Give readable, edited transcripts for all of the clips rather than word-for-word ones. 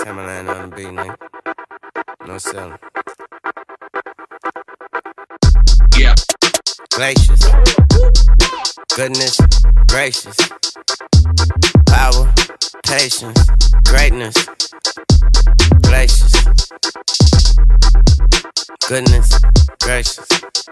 Timberland on the beat, nigga. No selling. Yeah. Glaciers. Goodness gracious. Power, patience, greatness. Glaciers. Goodness gracious.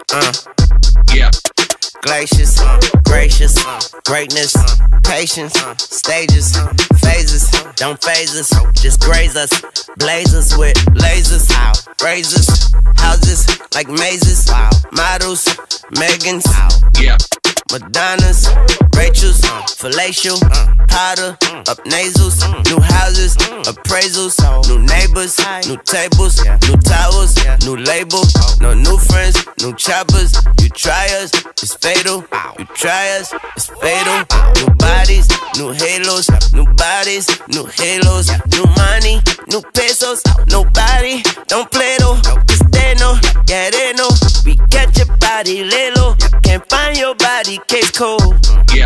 Yeah. Glaciers, gracious, greatness, patience, stages, phases, don't phase us, just graze us, blaze us with lasers, razors, houses like mazes, models, Megans, Yeah. Madonnas, Rachel's, fellatio, powder, up nasals, new houses, appraisals, new neighbors, new tables, new towers, new label, no new friends, new choppers, you try us, it's fatal, you try us, it's fatal, new bodies, new halos, new bodies, new halos, new money, new pesos, nobody, don't play though, cause they know, yeah they know, we catch your body, lay low, can't find your body, case cold. Yeah.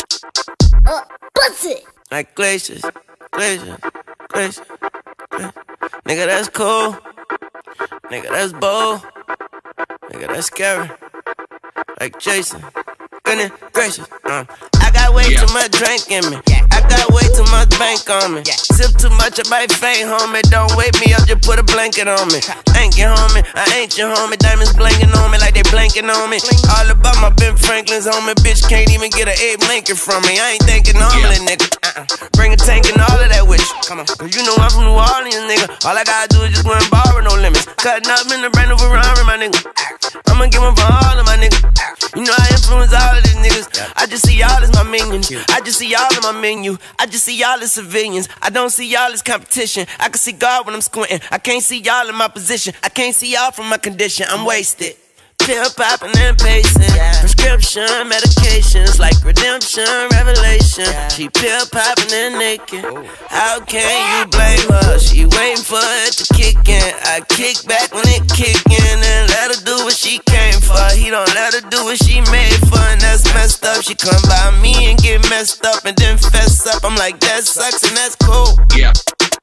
Pussy. Like glaciers, glaciers, glaciers, glaciers. Nigga, that's cool. Nigga, that's bold. Nigga, that's scary. Like Jason. Goodness gracious. I got way too much drink in me. I got way too much bank on me. Sip too much, I might faint, homie. Don't wake me up, just put a blanket on me. Thank you, homie. I ain't your homie. Diamonds blinking on me like they blanking on me. All about my Ben Franklin's homie. Bitch can't even get an Abe Lincoln from me. I ain't thinking normally, nigga. Bring a tank and all of that with you. Come on. Cause you know I'm from New Orleans, nigga. All I gotta do is just go and borrow, no limits. Cutting up in the brand new Ferrari, my nigga. I'ma give them for all of my niggas. You know I influence all of these niggas. I just see y'all as my minions. I just see y'all in my menu. I just see y'all as civilians. I don't see y'all as competition. I can see God when I'm squinting. I can't see y'all in my position. I can't see y'all from my condition. I'm wasted. Pill popping and pacing. Prescription medications like redemption, revelation. She pill popping and naked. How can you blame her? She waiting for it to kick in. I kick back when it kick in and let her do what she came for. He don't let her do what she made for, and that's messed up. She come by me and get messed up and then fess up. I'm like, that sucks and that's cool. Yeah.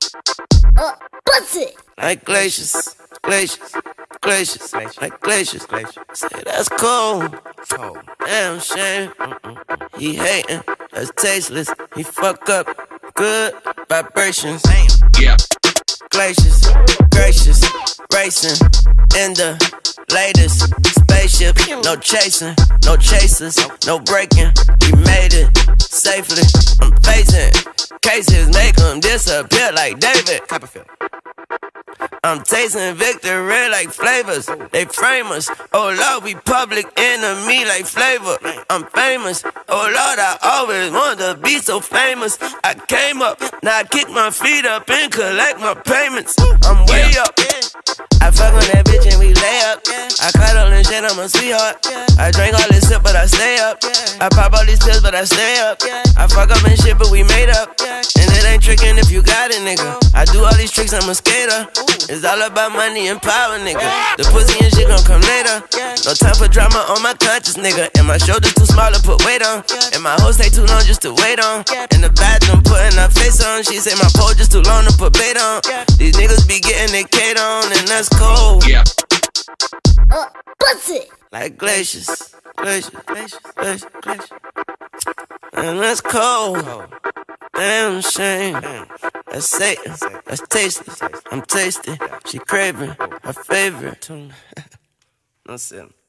Pussy. Like glaciers, glaciers, glaciers, like glaciers, glaciers. Say that's cold. Damn shame. He hating, that's tasteless. He fuck up, good vibrations. Yeah. Glaciers, gracious, racing in the latest spaceship. No chasing, no chasers, no breaking. We made it safely. I'm facing cases, make them disappear like David Copperfield. I'm tasting victory like flavors. They frame us. Oh Lord, we public enemy like flavor. I'm famous. Oh Lord, I always wanted to be so famous. I came up, now I kick my feet up and collect my payments. I'm way up. I fuck on that bitch and we lay up. I cuddle and shit, I'm a sweetheart. I drink all this sip, but I stay up. I pop all these pills, but I stay up. I fuck up and shit, but we made up. And it ain't tricking if you got it, nigga. I do all these tricks, I'm a skater. It's all about money and power, nigga. The pussy and shit gon' come later. No time for drama on my conscience, nigga. And my shoulders too small to put weight on. And my hoes stay too long just to wait on. In the bathroom putting her face on. She say my pole just too long to put bait on. These niggas be getting their Kate on, and that's cold. Yeah. Pussy. Like glaciers, glaciers, glaciers, glaciers, glaciers. And that's cold. Damn shame. That's Satan. That's tasty. I'm tasty. She craving her favorite. No sin.